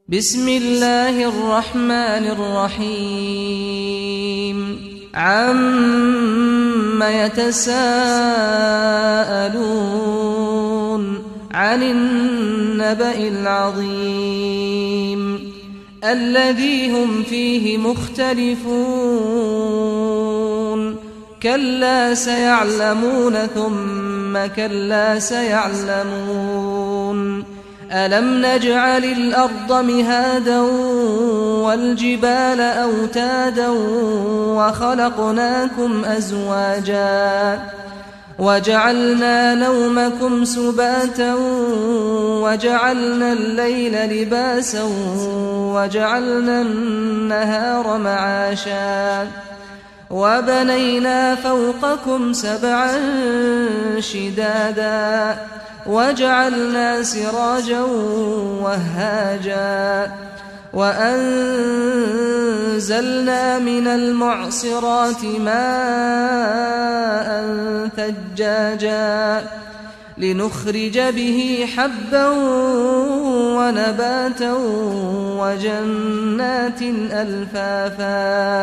بسم الله الرحمن الرحيم عَمَّ يتساءلون عن النبأ العظيم الذي هم فيه مختلفون كلا سيعلمون ثم كلا سيعلمون ألم نجعل الأرض مهادا والجبال أوتادا وخلقناكم أزواجا وجعلنا نومكم سباتا وجعلنا الليل لباسا وجعلنا النهار معاشا وبنينا فوقكم سبعا شدادا وجعلنا سراجا وهاجا وأنزلنا من المعصرات ماء ثجاجا لنخرج به حبا ونباتا وجنات ألفافا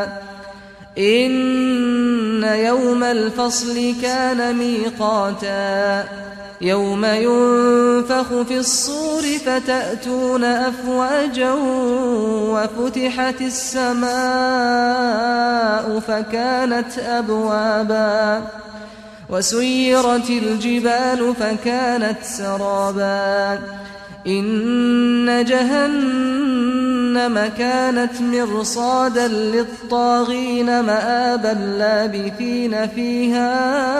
إن يوم الفصل كان ميقاتا يوم ينفخ في الصور فتأتون أفواجا وفتحت السماء فكانت أبوابا وسيرت الجبال فكانت سرابا إن جهنم كانت مرصادا للطاغين مآبا لابثين فيها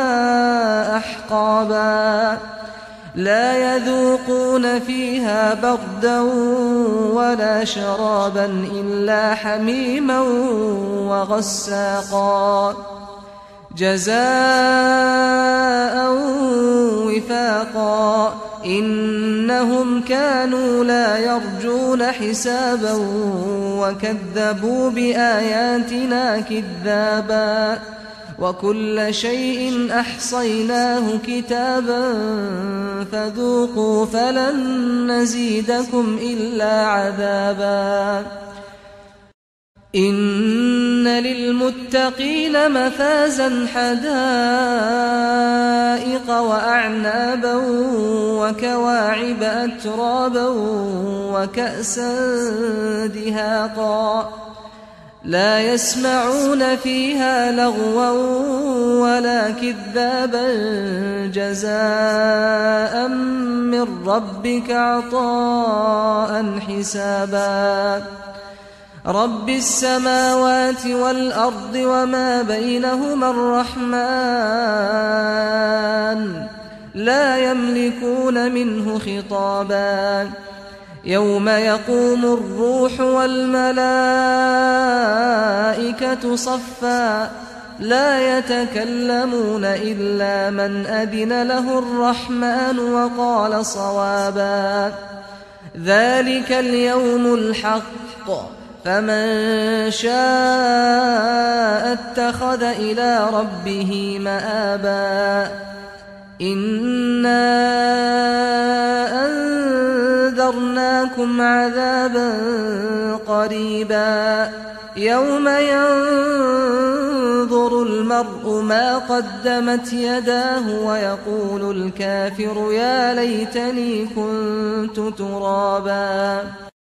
أحقابا لا يذوقون فيها بردا ولا شرابا إلا حميما وغساقا جزاء وفاقا إنهم كانوا لا يرجون حسابا وكذبوا بآياتنا كذابا وكل شيء أحصيناه كتابا فذوقوا فلن نزيدكم إلا عذابا إن للمتقين مفازا حدائق وأعنابا وكواعب أترابا وكأسا دهاقا لا يسمعون فيها لغوا ولا كذابا جزاء من ربك عطاء حسابا رب السماوات والأرض وما بينهما الرحمن لا يملكون منه خطابا يوم يقوم الروح والملائكة صفا لا يتكلمون إلا من أذن له الرحمن وقال صوابا ذلك اليوم الحق فمن شاء اتخذ إلى ربه مآبا إنا أنذرناكم عذابا قريبا يوم ينظر المرء ما قدمت يداه ويقول الكافر يا ليتني كنت ترابا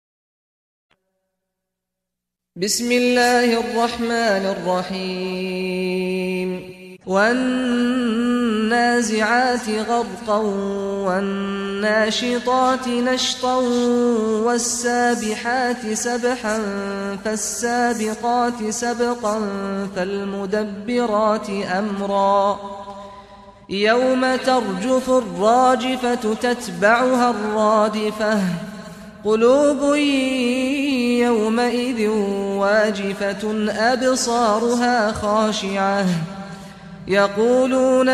بسم الله الرحمن الرحيم والنازعات غرقا والناشطات نشطا والسابحات سبحا فالسابقات سبقا فالمدبرات أمرا يوم ترجف الراجفة تتبعها الرادفة قلوب يومئذ واجفة أبصارها خاشعة يقولون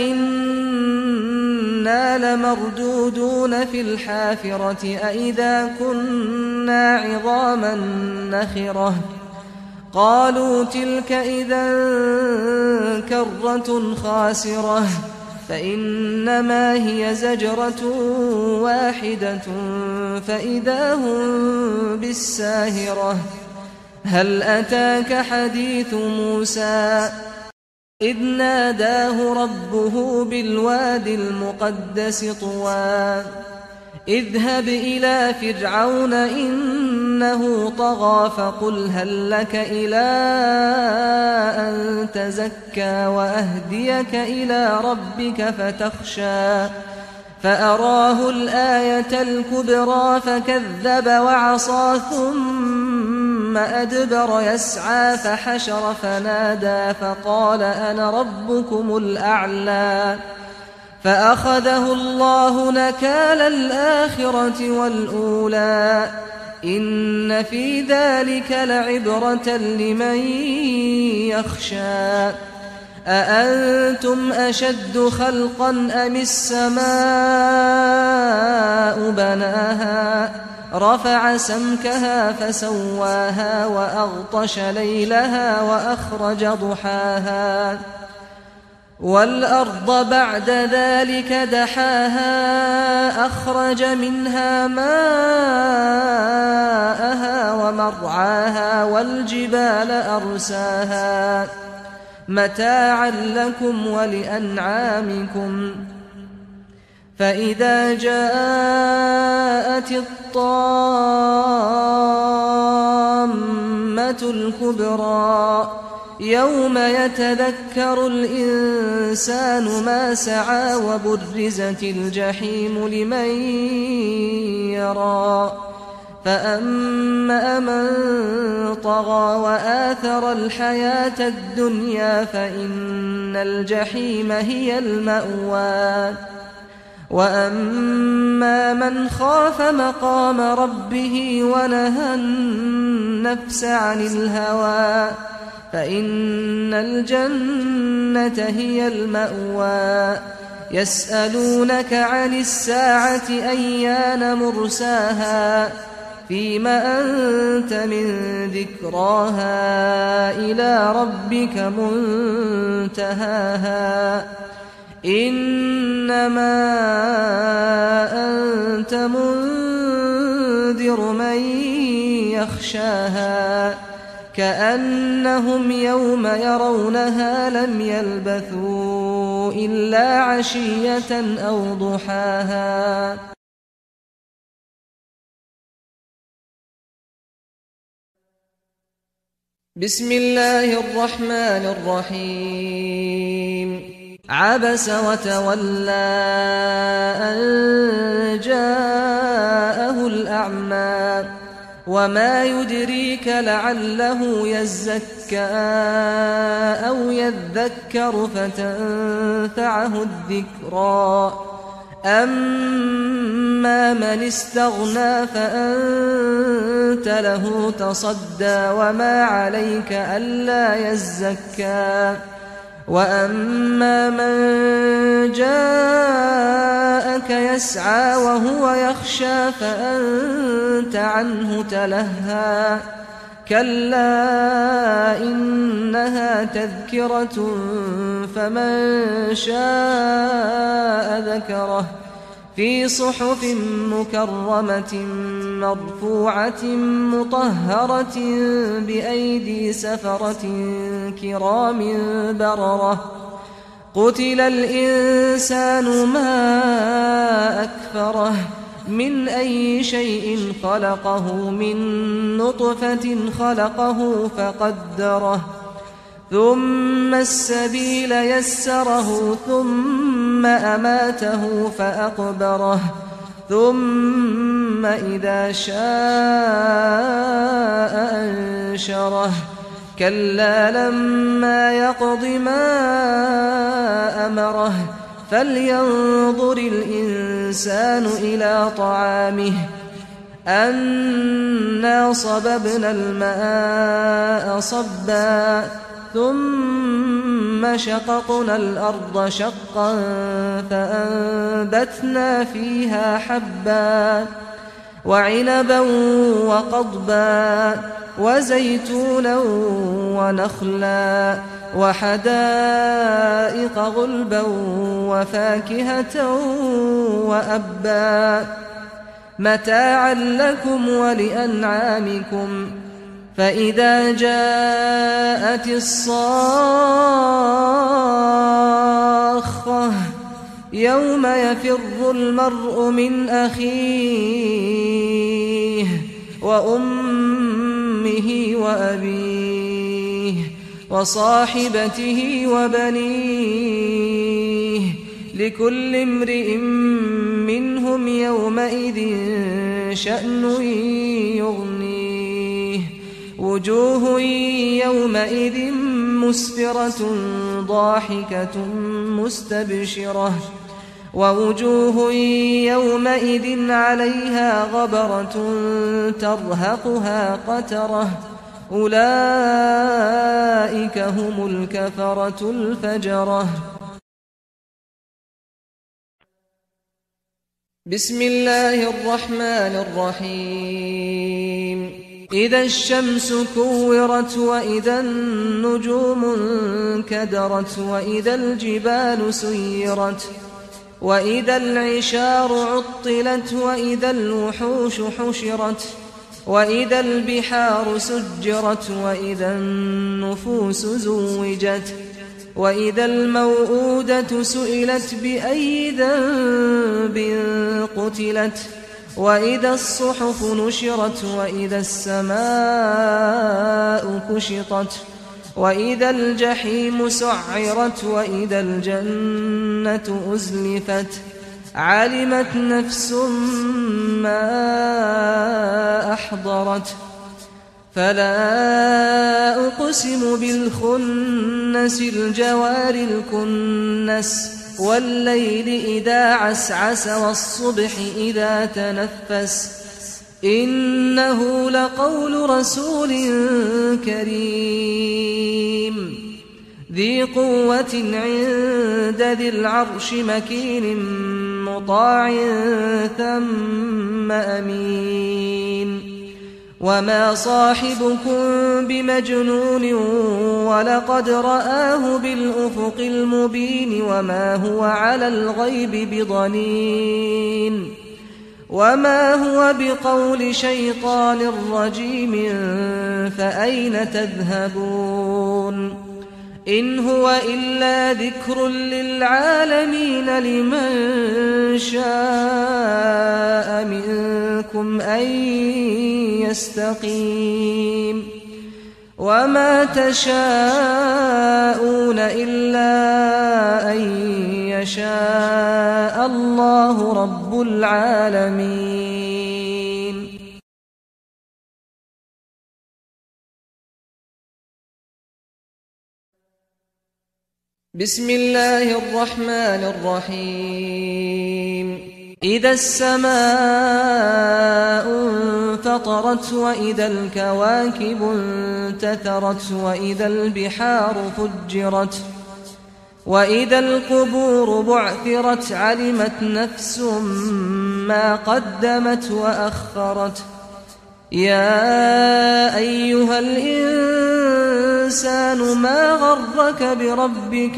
أئنا لمردودون في الحافرة أئذا كنا عظاما نخرة قالوا تلك إذا كرة خاسرة فإنما هي زجرة واحدة فإذا هم بالساهرة هل أتاك حديث موسى إذ ناداه ربه بالواد المقدس طوى اذهب إلى فرعون إنه طغى فقل هل لك إلى أن تزكى وأهديك إلى ربك فتخشى فأراه الآية الكبرى فكذب وعصى ثم أدبر يسعى فحشر فنادى فقال أنا ربكم الأعلى فأخذه الله نكال الآخرة والأولى إن في ذلك لعبرة لمن يخشى أأنتم أشد خلقا أم السماء بناها رفع سمكها فسواها وأغطش ليلها وأخرج ضحاها والأرض بعد ذلك دحاها أخرج منها ماءها ومرعاها والجبال أرساها متاعا لكم ولأنعامكم فإذا جاءت الطامة الكبرى يوم يتذكر الإنسان ما سعى وبرزت الجحيم لمن يرى فأما من طغى وآثر الحياة الدنيا فإن الجحيم هي المأوى وأما من خاف مقام ربه ونهى النفس عن الهوى فإن الجنة هي المأوى يسألونك عن الساعة أيان مرساها فيم أنت من ذكراها إلى ربك منتهاها إنما أنت منذر من يخشاها كأنهم يوم يرونها لم يلبثوا إلا عشية أو ضحاها بسم الله الرحمن الرحيم عبس وتولى أن جاءه الأعمى وما يدريك لعله يزكى أو يذكر فتنفعه الذكرى أما من استغنى فأنت له تصدى وما عليك ألا يزكى وأما من جاءك يسعى وهو يخشى فأنت عنه تلهى كلا إنها تذكرة فمن شاء ذكره في صحف مكرمة مرفوعة مطهرة بأيدي سفرة كرام بررة قتل الإنسان ما أكفره من أي شيء خلقه من نطفة خلقه فقدره ثم السبيل يسره ثم أماته فأقبره ثم إذا شاء أنشره كلا لما يقض ما أمره فلينظر الإنسان إلى طعامه أنا صببنا الماء صبا ثم شققنا الأرض شقا فأنبتنا فيها حبا وعنبا وقضبا وزيتونا ونخلا وحدائق غلبا وفاكهة وأبا متاعا لكم ولأنعامكم فإذا جاءت الصاخة يوم يفر المرء من أخيه وأمه وأبيه وصاحبته وبنيه لكل امرئ منهم يومئذ شأن يغنيه وجوه يومئذ مسفرة ضاحكة مستبشرة ووجوه يومئذ عليها غبرة ترهقها قترة أولئك هم الكفرة الفجرة. بسم الله الرحمن الرحيم. إذا الشمس كورت وإذا النجوم انكدرت وإذا الجبال سيرت وإذا العشار عطلت وإذا الوحوش حشرت وإذا البحار سجرت وإذا النفوس زوجت وإذا الموءودة سئلت بأي ذنب قتلت وإذا الصحف نشرت وإذا السماء كشطت وإذا الجحيم سعرت وإذا الجنة أزلفت علمت نفس ما أحضرت فلا أقسم بالخنس الجوار الكنس والليل إذا عسعس والصبح إذا تنفس إنه لقول رسول كريم ذي قوة عند ذي العرش مكين مطاع ثم أمين وما صاحبكم بمجنون ولقد رآه بالأفق المبين وما هو على الغيب بضنين وما هو بقول شيطان رجيم فأين تذهبون إن هو إلا ذكر للعالمين لمن شاء منكم أن يستقيم وما تشاءون إلا أن يشاء الله رب العالمين. بسم الله الرحمن الرحيم. إذا السماء انفطرت وإذا الكواكب انتثرت وإذا البحار فجرت وإذا القبور بعثرت علمت نفس ما قدمت وأخرت يا أيها الإنسان ما غرك بربك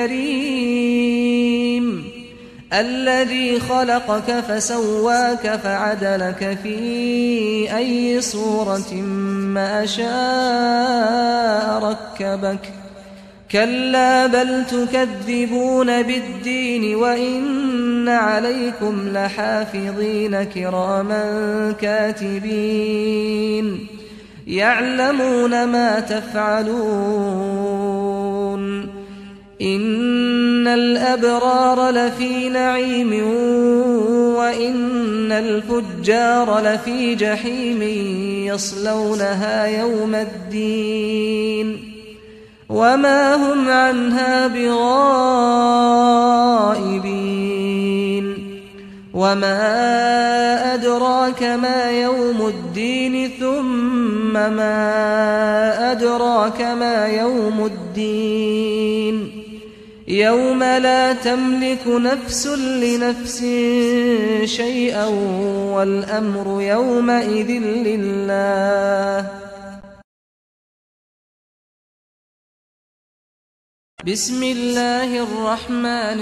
الكريم الذي خلقك فسواك فعدلك في أي صورة ما شاء ركبك كلا بل تكذبون بالدين وإن عليكم لحافظين كراما كاتبين يعلمون ما تفعلون إن الأبرار لفي نعيم وإن الفجار لفي جحيم يصلونها يوم الدين وما هم عنها بغائبين وما أدراك ما يوم الدين ثم ما أدراك ما يوم الدين يوم لا تملك نفس لنفس شيئا والأمر يومئذ لله. بسم الله الرحمن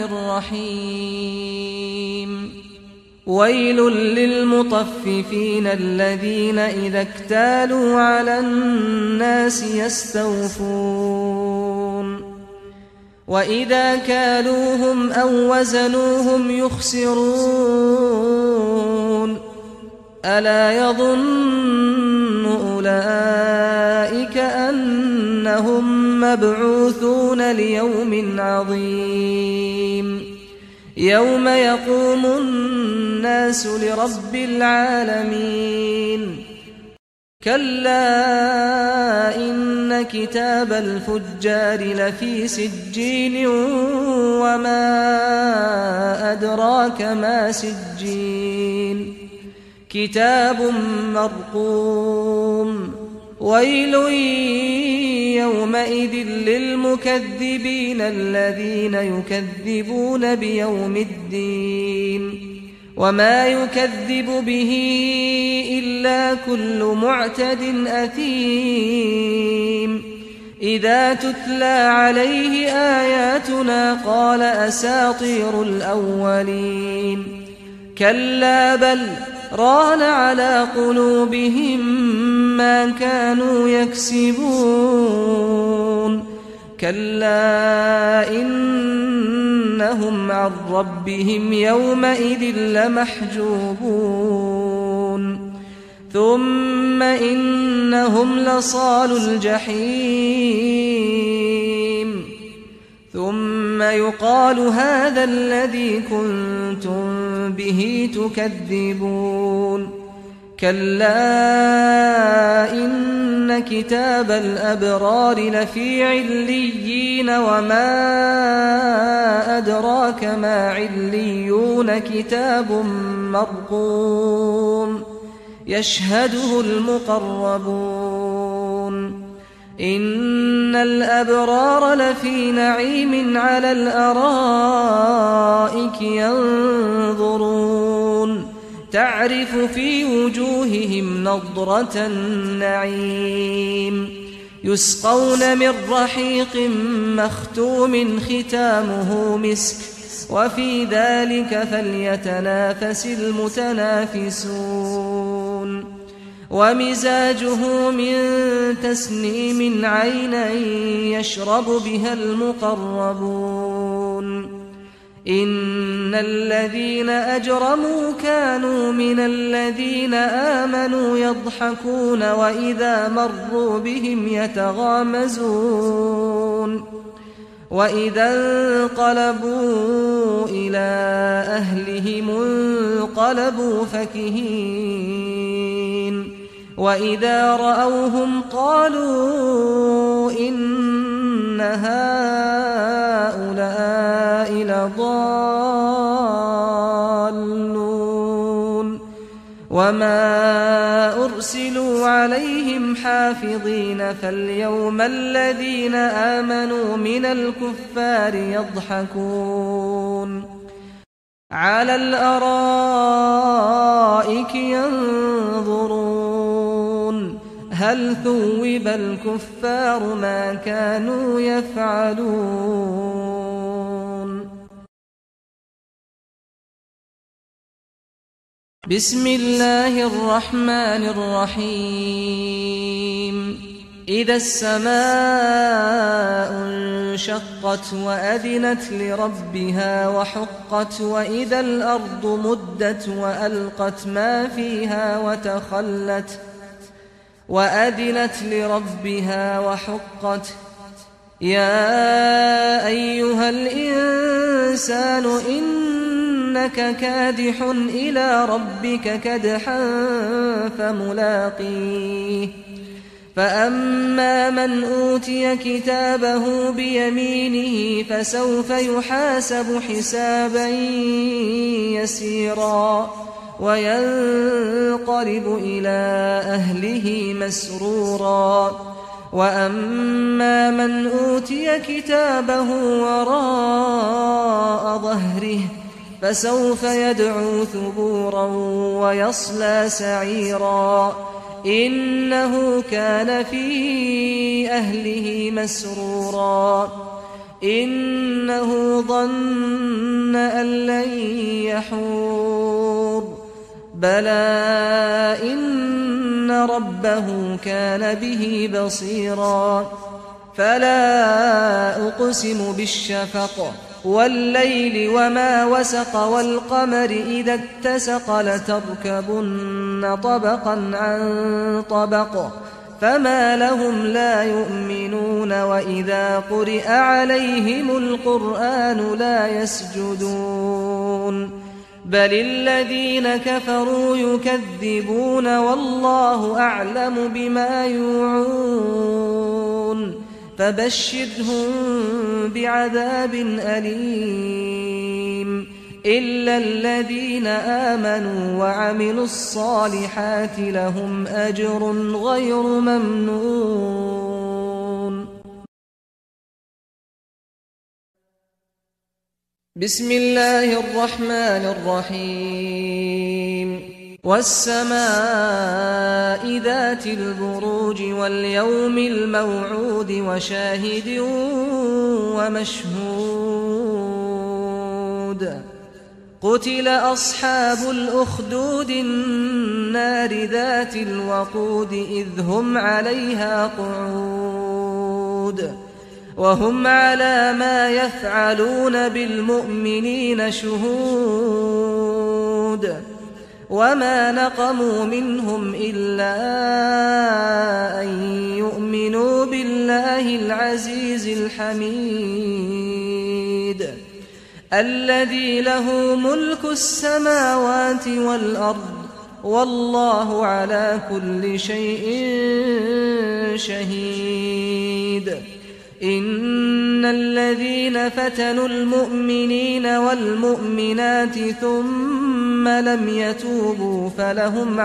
الرحيم. ويل للمطففين الذين إذا اكتالوا على الناس يستوفون وإذا كالوهم أو وزنوهم يخسرون ألا يظن أولئك أنهم مبعوثون ليوم عظيم يوم يقوم الناس لرب العالمين. كلا إن كتاب الفجار لفي سجين وما أدراك ما سجين كتاب مرقوم. ويل يومئذ للمكذبين الذين يكذبون بيوم الدين وما يكذب به إلا كل معتد أثيم. إذا تتلى عليه آياتنا قال أساطير الأولين. كلا بل ران على قلوبهم ما كانوا يكسبون. كلا إنهم عن ربهم يومئذ لمحجوبون. ثم إنهم لصالو الجحيم. ثم يقال هذا الذي كنتم به تكذبون. كلا إن كتاب الأبرار لفي عليين وما أدراك ما عليون كتاب مرقوم يشهده المقربون. إن الأبرار لفي نعيم على الأرائك ينظرون تعرف في وجوههم نضرة النعيم يسقون من رحيق مختوم ختامه مسك وفي ذلك فليتنافس المتنافسون. ومزاجه من تسنيم عينا يشرب بها المقربون. إن الذين أجرموا كانوا من الذين آمنوا يضحكون وإذا مروا بهم يتغامزون. وإذا انقلبوا إلى أهلهم انقلبوا فكهين. وإذا رأوهم قالوا إن هؤلاء لضالون. وما أرسلوا عليهم حافظين فاليوم الذين آمنوا من الكفار يضحكون على الأرائك ينظرون هل ثوب الكفار ما كانوا يفعلون. بسم الله الرحمن الرحيم. إذا السماء انشقت وأذنت لربها وحقت وإذا الأرض مدت وألقت ما فيها وتخلت وأذنت لربها وحقت. يا أيها الإنسان إنك كادح إلى ربك كدحا فملاقيه. فأما من أوتي كتابه بيمينه فسوف يحاسب حسابا يسيرا وينقلب إلى أهله مسرورا وأما من أوتي كتابه وراء ظهره فسوف يدعو ثبورا ويصلى سعيرا إنه كان في أهله مسرورا إنه ظن أن لن يحور بلى إن ربه كان به بصيرا فلا أقسم بالشفق والليل وما وسق والقمر إذا اتسق لتركبن طبقا عن طبق فما لهم لا يؤمنون وإذا قرئ عليهم القرآن لا يسجدون بل الذين كفروا يكذبون والله أعلم بما يوعون فبشرهم بعذاب أليم إلا الذين آمنوا وعملوا الصالحات لهم أجر غير ممنون. بسم الله الرحمن الرحيم والسماء ذات البروج واليوم الموعود وشاهد ومشهود قتل أصحاب الأخدود النار ذات الوقود إذ هم عليها قعود وهم على ما يفعلون بالمؤمنين شهود وما نقموا منهم إلا أن يؤمنوا بالله العزيز الحميد الذي له ملك السماوات والأرض والله على كل شيء شهيد إن الذين فتنوا المؤمنين والمؤمنات ثم لم يتوبوا فلهم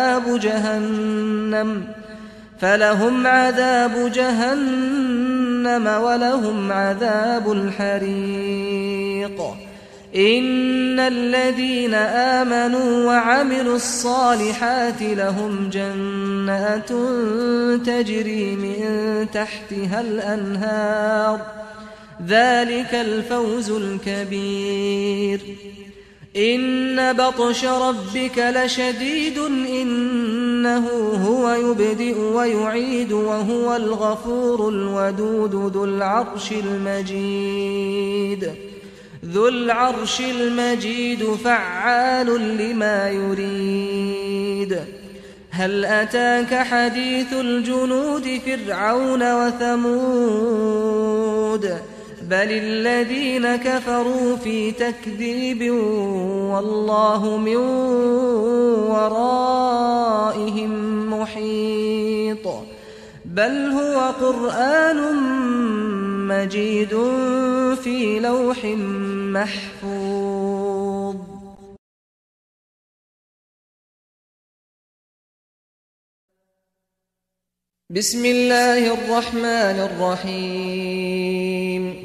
عذاب جهنم ولهم عذاب الحريق إن الذين آمنوا وعملوا الصالحات لهم جنات تجري من تحتها الأنهار ذلك الفوز الكبير إن بطش ربك لشديد إنه هو يبدئ ويعيد وهو الغفور الودود ذو العرش المجيد فعال لما يريد هل أتاك حديث الجنود فرعون وثمود بل الذين كفروا في تكذيب والله من ورائهم محيط بل هو قرآن مجيد في لوح محفوظ. بسم الله الرحمن الرحيم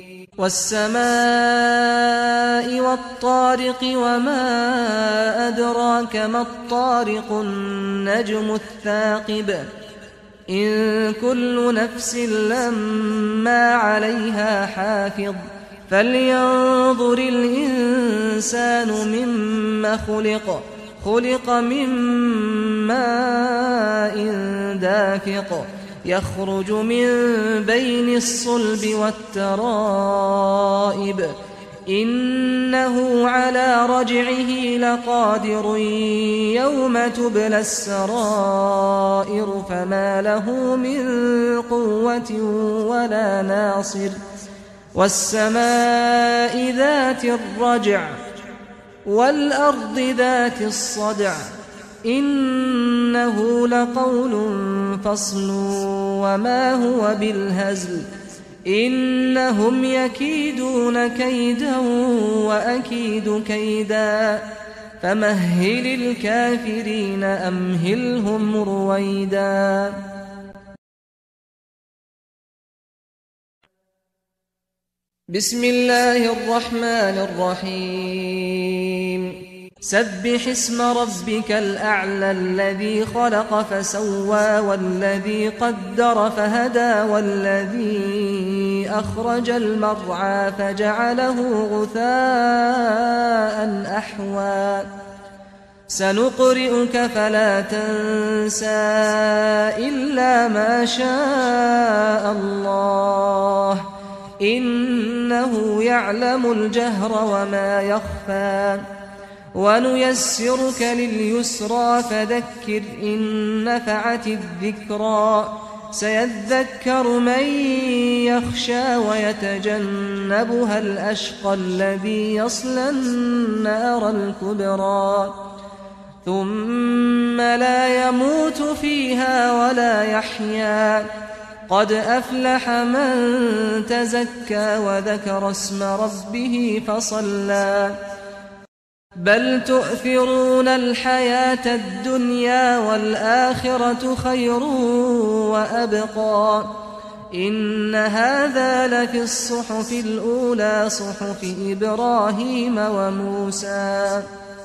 والسماء والطارق وما أدراك ما الطارق النجم الثاقب إن كل نفس لما عليها حافظ فلينظر الإنسان مما خلق من ماء دافق يخرج من بين الصلب والترائب إنه على رجعه لقادر يوم تبلى السرائر فما له من قوة ولا ناصر والسماء ذات الرجع والأرض ذات الصدع إنه لقول فصل وما هو بالهزل إنهم يكيدون كيدا وأكيد كيدا فمهل الكافرين أمهلهم رويدا. بسم الله الرحمن الرحيم سبح اسم ربك الأعلى الذي خلق فسوى والذي قدر فهدى والذي أخرج المرعى فجعله غثاء أحوى سنقرئك فلا تنسى إلا ما شاء الله إنه يعلم الجهر وما يخفى ونيسرك لليسرى فذكر إن نفعت الذكرى سيذكر من يخشى ويتجنبها الأشقى الذي يصلى النار الكبرى ثم لا يموت فيها ولا يحيا قد أفلح من تزكى وذكر اسم ربه فصلى بل تؤثرون الحياة الدنيا والآخرة خير وأبقى إن هذا لفي الصحف الأولى صحف إبراهيم وموسى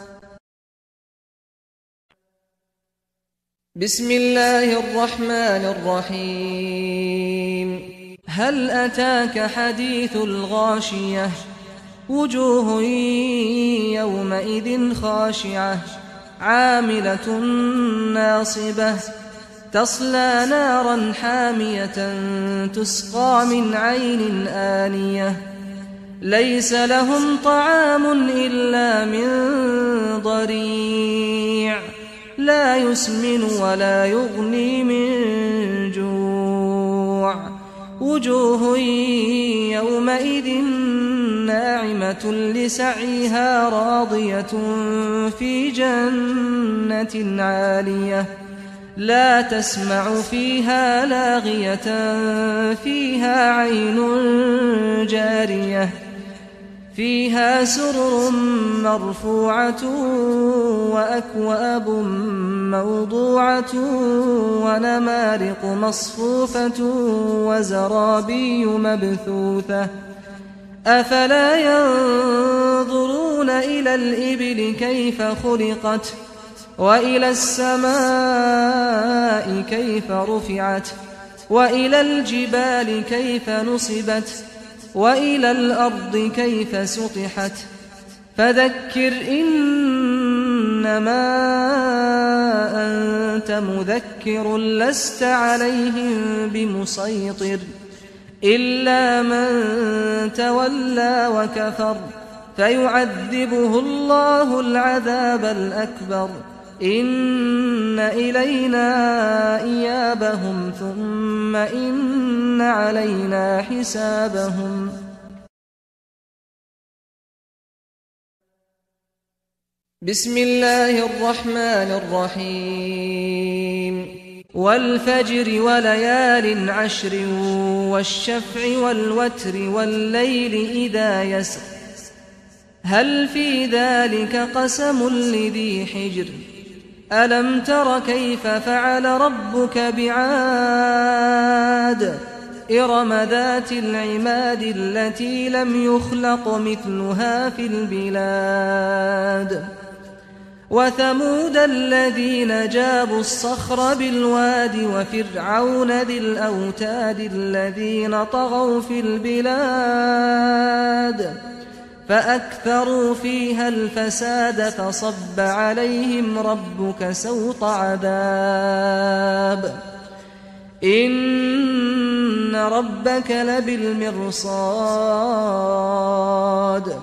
بسم الله الرحمن الرحيم هل أتاك حديث الغاشية وجوه يومئذ خاشعة عاملة ناصبة تصلى نارا حامية تسقى من عين آنية ليس لهم طعام إلا من ضريع لا يسمن ولا يغني من جوع وجوه يومئذ ناعمة لسعيها راضية في جنة عالية لا تسمع فيها لاغية فيها عين جارية فيها سرر مرفوعة وأكواب موضوعة ونمارق مصفوفة وزرابي مبثوثة أفلا ينظرون إلى الإبل كيف خلقت وإلى السماء كيف رفعت وإلى الجبال كيف نصبت وإلى الأرض كيف سطحت فذكر إنما أنت مذكر لست عليهم بمسيطر إلا من تولى وكفر فيعذبه الله العذاب الأكبر إن إلينا إيابهم ثم إن علينا حسابهم بسم الله الرحمن الرحيم والفجر وليال عشر والشفع والوتر والليل إذا يسر هل في ذلك قسم لذي حجر ألم تر كيف فعل ربك بعاد إرم ذات العماد التي لم يخلق مثلها في البلاد وثمود الذين جابوا الصخر بالواد وفرعون ذي الأوتاد الذين طغوا في البلاد فأكثروا فيها الفساد فصب عليهم ربك سوط عذاب إن ربك لبالمرصاد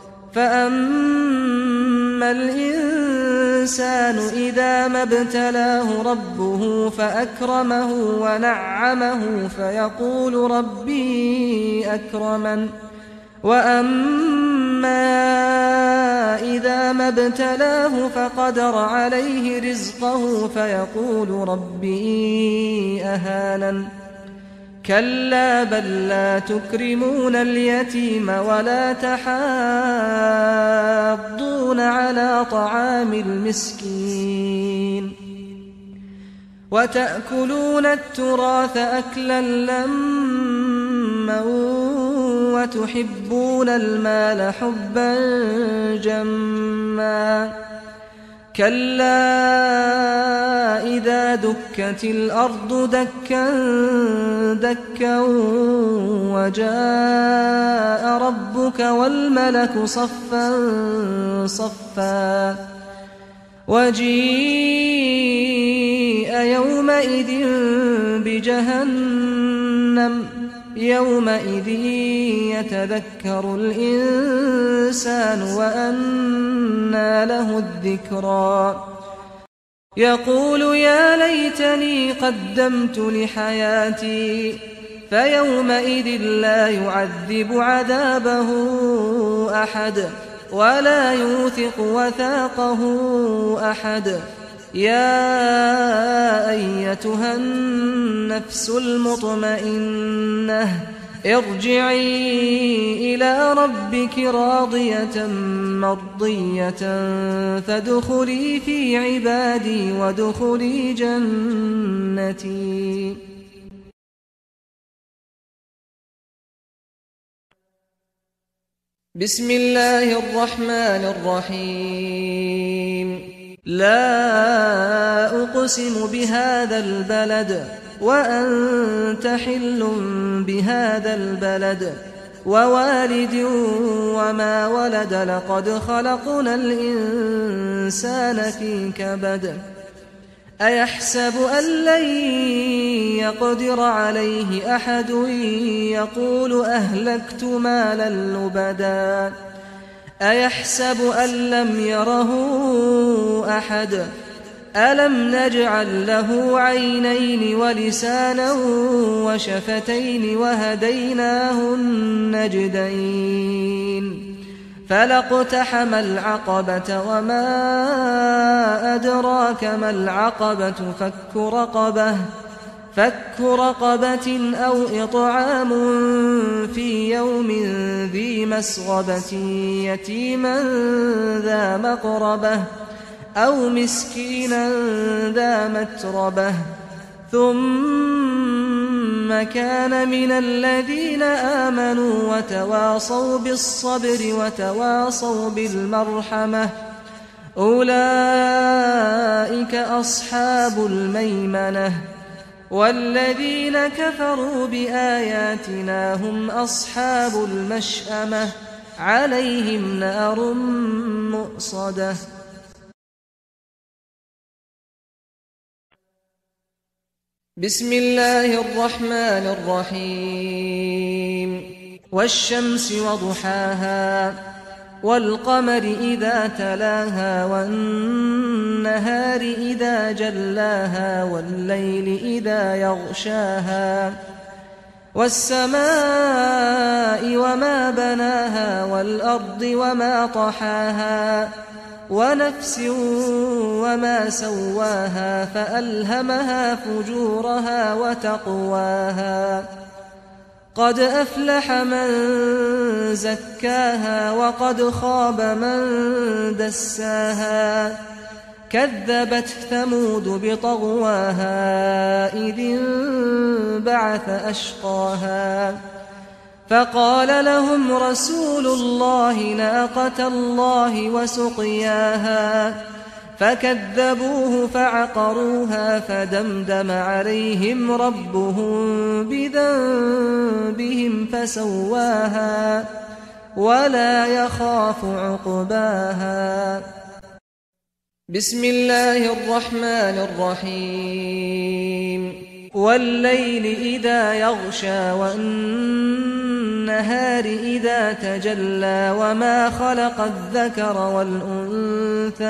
فأما الإنسان إذا ما ابتلاه ربه فأكرمه ونعمه فيقول ربي أكرمن وأما إذا ما ابتلاه فقدر عليه رزقه فيقول ربي أهانن كلا بل لا تكرمون اليتيم ولا تحاضون على طعام المسكين وتأكلون التراث أكلا لما وتحبون المال حبا جما كلا إذا دكت الأرض دكا دكا وجاء ربك والملك صفا صفا وجيء يومئذ بجهنم يومئذ يتذكر الإنسان وأنى له الذكرى يقول يا ليتني قدمت لحياتي فيومئذ لا يعذب عذابه أحد ولا يوثق وثاقه أحد يا أيتها النفس المطمئنة ارجعي إلى ربك راضية مرضية فادخلي في عبادي وادخلي جنتي. بسم الله الرحمن الرحيم. لا أقسم بهذا البلد وأنت حل بهذا البلد ووالد وما ولد لقد خلقنا الإنسان في كبد أيحسب أن لن يقدر عليه أحد يقول أهلكت مالا لبدا أيحسب أن لم يره أحد ألم نجعل له عينين ولسانا وشفتين وهديناه النجدين فلاقتحم العقبة وما أدراك ما العقبة فك رقبة أو إطعام في يوم ذي مسغبة يتيما ذا مقربة أو مسكينا ذا متربة ثم كان من الذين آمنوا وتواصوا بالصبر وتواصوا بالمرحمة أولئك أصحاب الميمنة والذين كفروا بآياتنا هم أصحاب المشأمة عليهم نار مؤصدة. بسم الله الرحمن الرحيم. والشمس وضحاها والقمر إذا تلاها والنهار إذا جلاها والليل إذا يغشاها والسماء وما بناها والأرض وما طحاها ونفس وما سواها فألهمها فجورها وتقواها قد أفلح من زكاها وقد خاب من دساها كذبت ثمود بطغواها إذ انبعث أشقاها فقال لهم رسول الله ناقة الله وسقياها فكذبوه فعقروها فدمدم عليهم ربهم بذنبهم فسواها ولا يخاف عقباها. بسم الله الرحمن الرحيم. والليل إذا يغشى والنهار إذا تجلى وما خلق الذكر والأنثى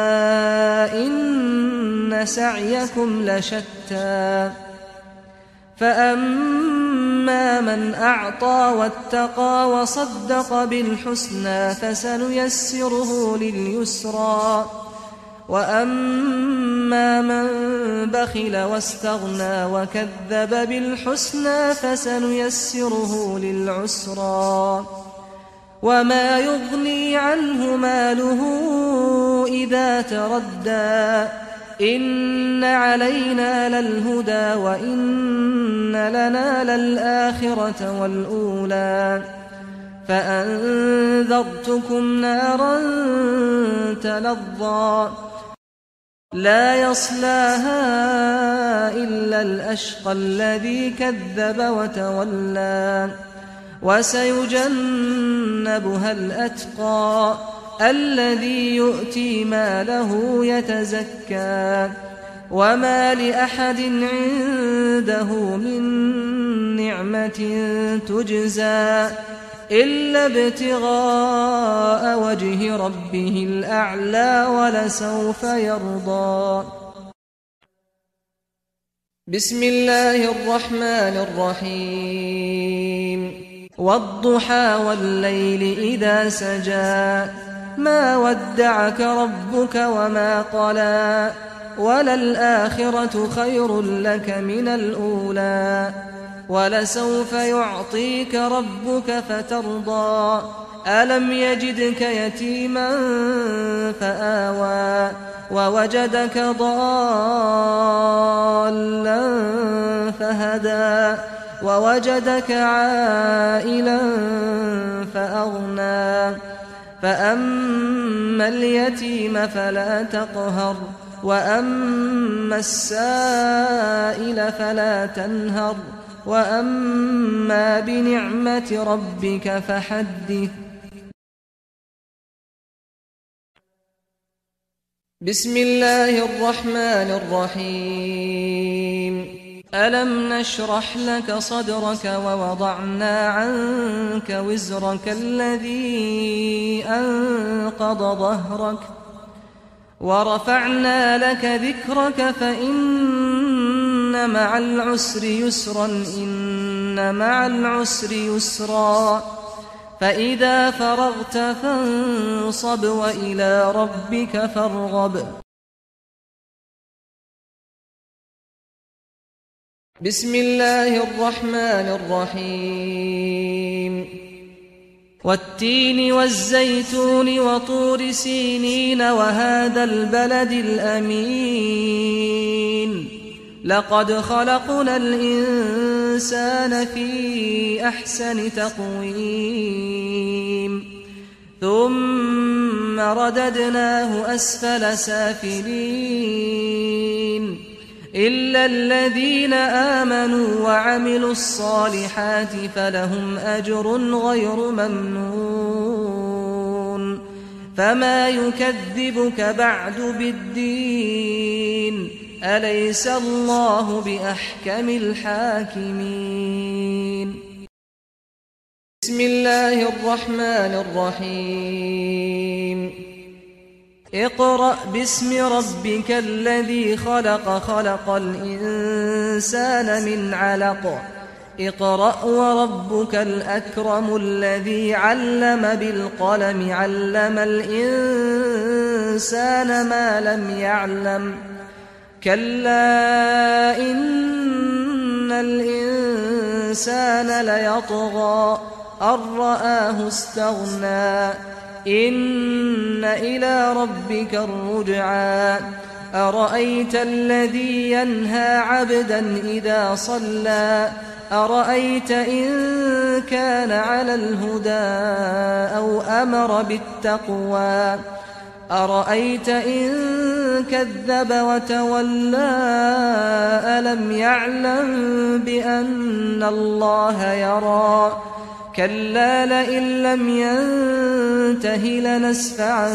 إن سعيكم لشتى فأما من أعطى واتقى وصدق بالحسنى فسنيسره لليسرى وأما من بخل واستغنى وكذب بالحسنى فسنيسره للعسرى وما يغني عنه ماله إذا تردى إن علينا للهدى وإن لنا للآخرة والأولى فأنذرتكم نارا تلظى لا يصلاها إلا الأشقى الذي كذب وتولى وسيجنبها الأتقى الذي يؤتي ماله يتزكى وما لأحد عنده من نعمة تجزى إلا ابتغاء وجه ربه الأعلى ولسوف يرضى. بسم الله الرحمن الرحيم والضحى والليل إذا سجى ما ودعك ربك وما قلى وللآخرة خير لك من الأولى ولسوف يعطيك ربك فترضى ألم يجدك يتيما فآوى ووجدك ضالا فهدى ووجدك عائلا فأغنى فأما اليتيم فلا تقهر وأما السائل فلا تنهر وأما بنعمة ربك فحدث. بسم الله الرحمن الرحيم ألم نشرح لك صدرك ووضعنا عنك وزرك الذي أنقض ظهرك ورفعنا لك ذكرك فإن مع العسر يسرا إن مع العسر يسرا فإذا فرغت فانصب وإلى ربك فارغب. بسم الله الرحمن الرحيم والتين والزيتون وطور سينين وهذا البلد الأمين لقد خلقنا الإنسان في أحسن تقويم ثم رددناه أسفل سافلين إلا الذين آمنوا وعملوا الصالحات فلهم أجر غير ممنون فما يكذبك بعد بالدين أليس الله بأحكم الحاكمين. بسم الله الرحمن الرحيم اقرأ باسم ربك الذي خلق خلق الإنسان من علق اقرأ وربك الأكرم الذي علم بالقلم علم الإنسان ما لم يعلم كلا إن الإنسان ليطغى أن رآه استغنى إن إلى ربك الرجعى أرأيت الذي ينهى عبدا إذا صلى أرأيت إن كان على الهدى أو أمر بالتقوى أرأيت إن كذب وتولى ألم يعلم بأن الله يرى كلا لئن لم ينته لنسفعا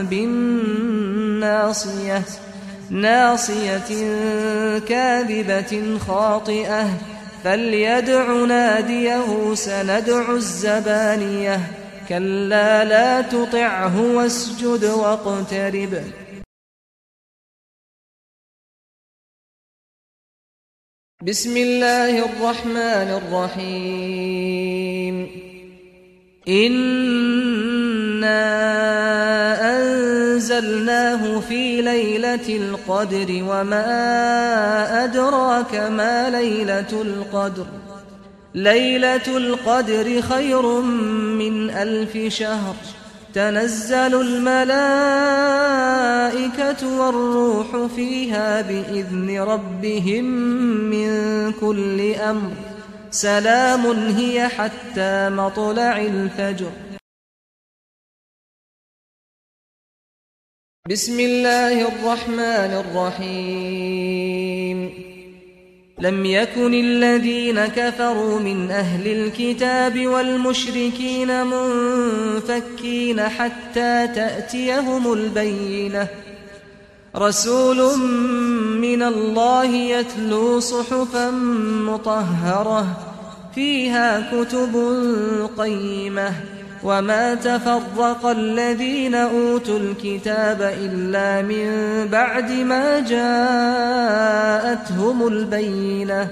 بالناصية ناصية كاذبة خاطئة فليدع ناديه سندع الزبانية كلا لا تطعه واسجد واقترب. بسم الله الرحمن الرحيم إنا أنزلناه في ليلة القدر وما أدراك ما ليلة القدر ليلة القدر خير من 1000 شهر تنزل الملائكة والروح فيها بإذن ربهم من كل أمر سلام هي حتى مطلع الفجر. بسم الله الرحمن الرحيم. لم يكن الذين كفروا من أهل الكتاب والمشركين منفكين حتى تأتيهم البينة، رسول من الله يتلو صحفا مطهرة فيها كتب قيمة، وما تفرق الذين أوتوا الكتاب إلا من بعد ما جاءتهم البينة،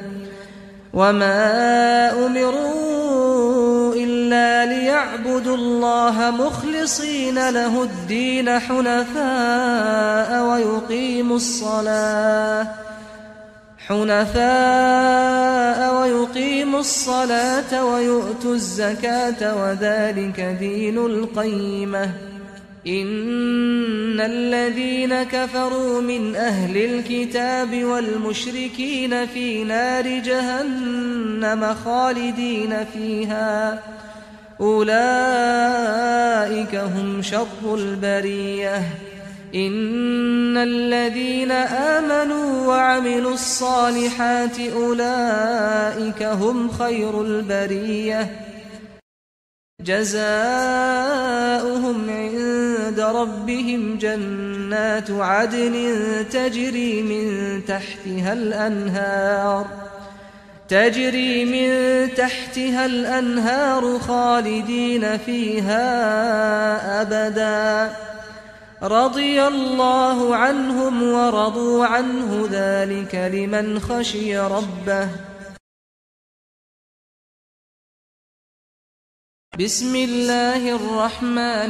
وما أمروا إلا ليعبدوا الله مخلصين له الدين حنفاء ويقيموا الصلاة ويؤتوا الزكاة وذلك دين القيمة. إن الذين كفروا من أهل الكتاب والمشركين في نار جهنم خالدين فيها، أولئك هم شر البرية. إن الذين آمنوا وعملوا الصالحات أولئك هم خير البرية، جزاؤهم عند ربهم جنات عدن تجري من تحتها الأنهار خالدين فيها أبدا، رضي الله عنهم ورضوا عنه ذلك لمن خشي ربه. بسم الله الرحمن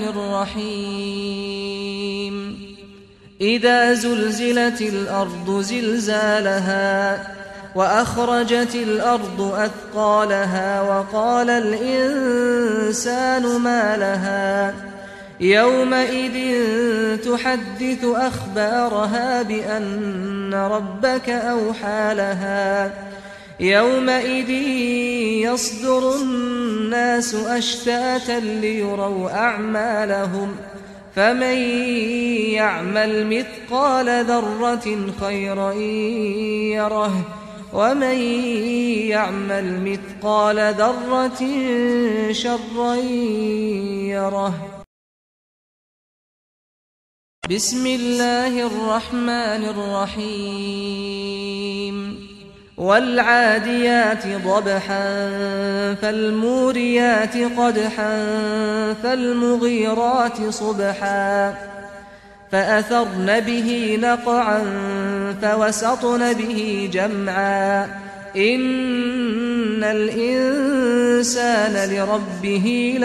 الرحيم. إذا زلزلت الأرض زلزالها وأخرجت الأرض أثقالها وقال الإنسان ما لها، يومئذ تحدث أخبارها بأن ربك أوحى لها، يومئذ يصدر الناس أشتاتا ليروا أعمالهم، فمن يعمل مثقال ذرة خيرا يره، ومن يعمل مثقال ذرة شرا يره. بسم الله الرحمن الرحيم. والعاديات ضبحا فالموريات قدحا فالمغيرات صبحا فأثرن به نقعا فوسطن به جمعا، إن الإنسان لربه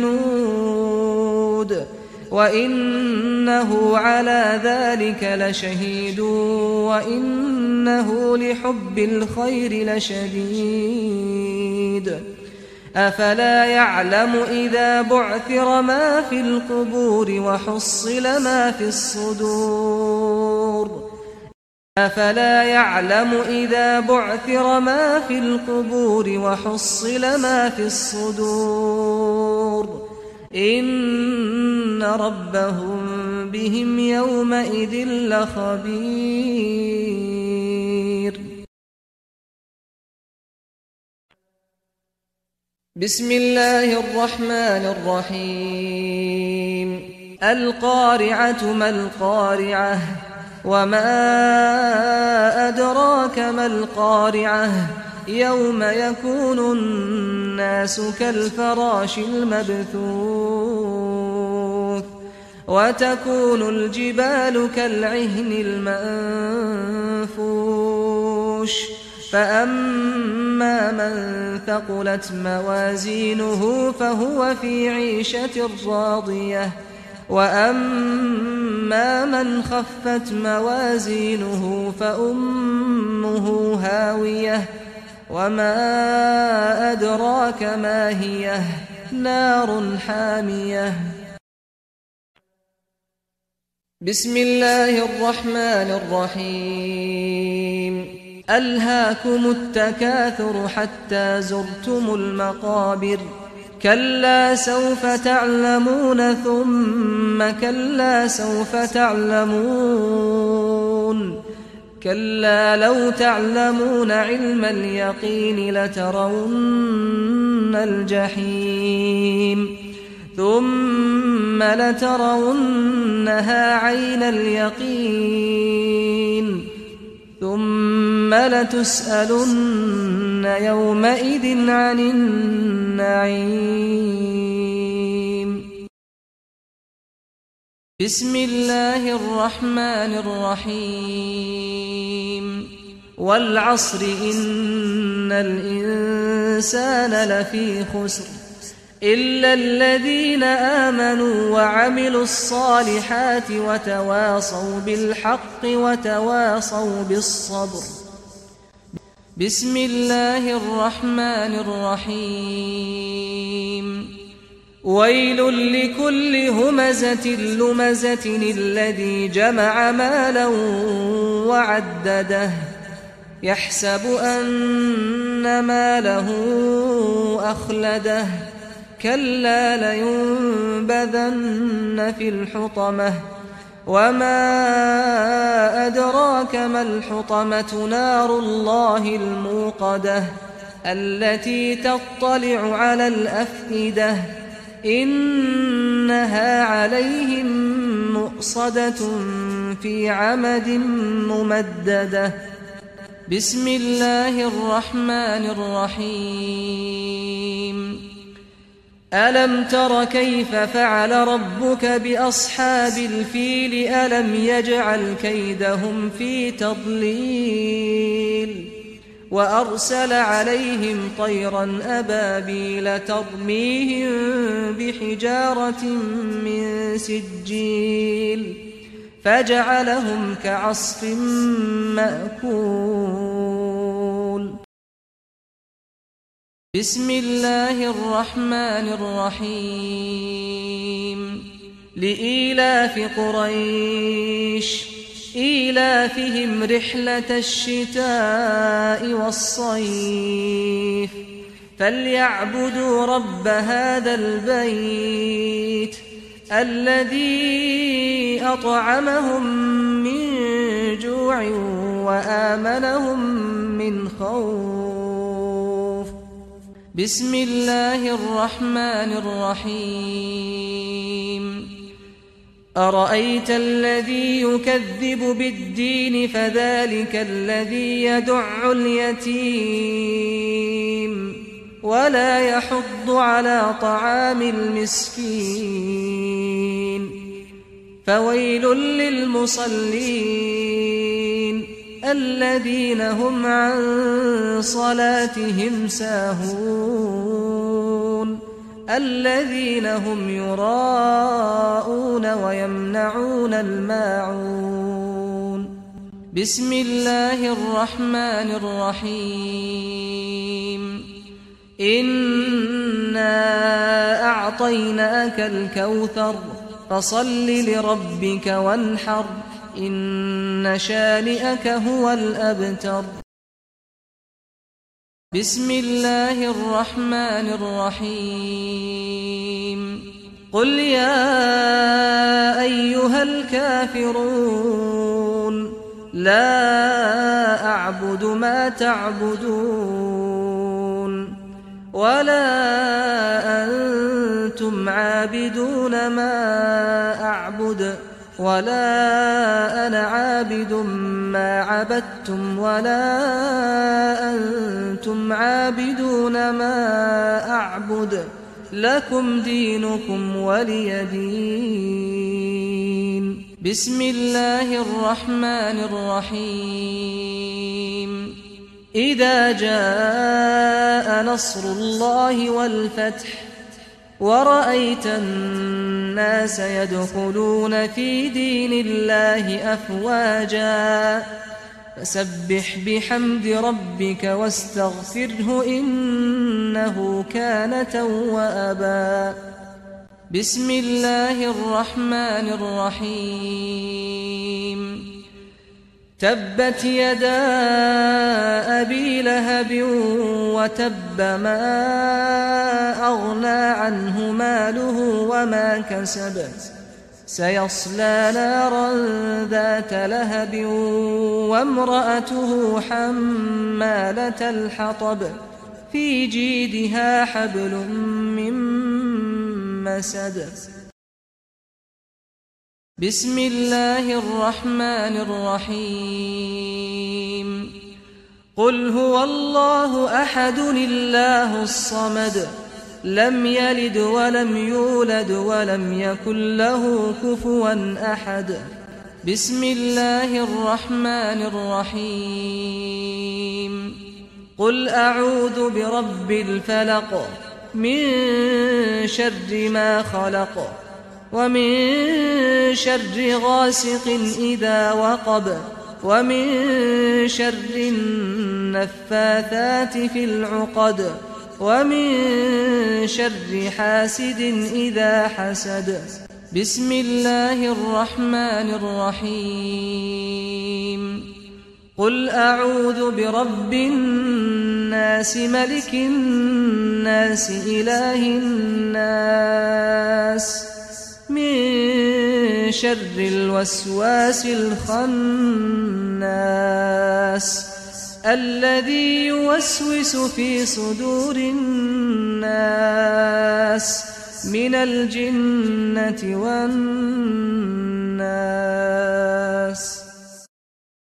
لكنود، وإنه على ذلك لشهيد، وإنه لحب الخير لشديد. أفلا يعلم إذا بعثر ما في القبور وحصل ما في الصدور، أفلا يعلم إذا بعثر ما في القبور وحصل ما في الصدور، إن ربهم بهم يومئذ لخبير. بسم الله الرحمن الرحيم. القارعة ما القارعة وما أدراك ما القارعة، يوم يكون الناس كالفراش المبثوث، وتكون الجبال كالعهن المنفوش، فأما من ثقلت موازينه فهو في عيشة راضية، وأما من خفت موازينه فأمه هاوية، وما أدراك ما هي، نار حامية. بسم الله الرحمن الرحيم. ألهاكم التكاثر حتى زرتم المقابر كلا سوف تعلمون ثم كلا سوف تعلمون كلا لو تعلمون علم اليقين لترون الجحيم ثم لترونها عين اليقين ثم لتسألن يومئذ عن النعيم. بسم الله الرحمن الرحيم. والعصر إن الإنسان لفي خسر إلا الذين آمنوا وعملوا الصالحات وتواصوا بالحق وتواصوا بالصبر. بسم الله الرحمن الرحيم. ويل لكل همزة لمزة الذي جمع مالا وعدده يحسب أن ماله أخلده كلا لينبذن في الحطمة وما أدراك ما الحطمة نار الله الموقدة التي تطلع على الأفئدة إنها عليهم مؤصدة في عمد ممددة. بسم الله الرحمن الرحيم. ألم تر كيف فعل ربك بأصحاب الفيل ألم يجعل كيدهم في تضليل وأرسل عليهم طيرا أبابيل ترميهم بحجارة من سجيل فجعلهم كعصف مأكول. بسم الله الرحمن الرحيم. لإيلاف قريش إيلافهم رحلة الشتاء والصيف فليعبدوا رب هذا البيت الذي أطعمهم من جوع وآمنهم من خوف. بسم الله الرحمن الرحيم. أرأيت الذي يكذب بالدين فذلك الذي يدع اليتيم ولا يحض على طعام المسكين فويل للمصلين الذين هم عن صلاتهم ساهون الذين هم يراءون ويمنعون الماعون. بسم الله الرحمن الرحيم. إنا أعطيناك الكوثر فصل لربك وانحر إن شانئك هو الأبتر. بسم الله الرحمن الرحيم. قل يا أيها الكافرون لا أعبد ما تعبدون ولا أنتم عابدون ما أعبد ولا أنا عابد ما عبدتم ولا أنتم عابدون ما أعبد لكم دينكم ولي دين. بسم الله الرحمن الرحيم. إذا جاء نصر الله والفتح ورأيت الناس يدخلون في دين الله أفواجا فسبح بحمد ربك واستغفره إنه كان توابا. بسم الله الرحمن الرحيم. تبت يدا أبي لهب وتب ما أغنى عنه ماله وما كسب سيصلى نارا ذات لهب وامرأته حمالة الحطب في جيدها حبل من مسد. بسم الله الرحمن الرحيم. قل هو الله أحد الله الصمد لم يلد ولم يولد ولم يكن له كفوا أحد. بسم الله الرحمن الرحيم. قل أعوذ برب الفلق من شر ما خلق ومن شر غاسق إذا وقب ومن شر النفاثات في العقد ومن شر حاسد إذا حسد. بسم الله الرحمن الرحيم. قل أعوذ برب الناس ملك الناس إله الناس من شر الوسواس الخناس الذي يوسوس في صدور الناس من الجنة والناس.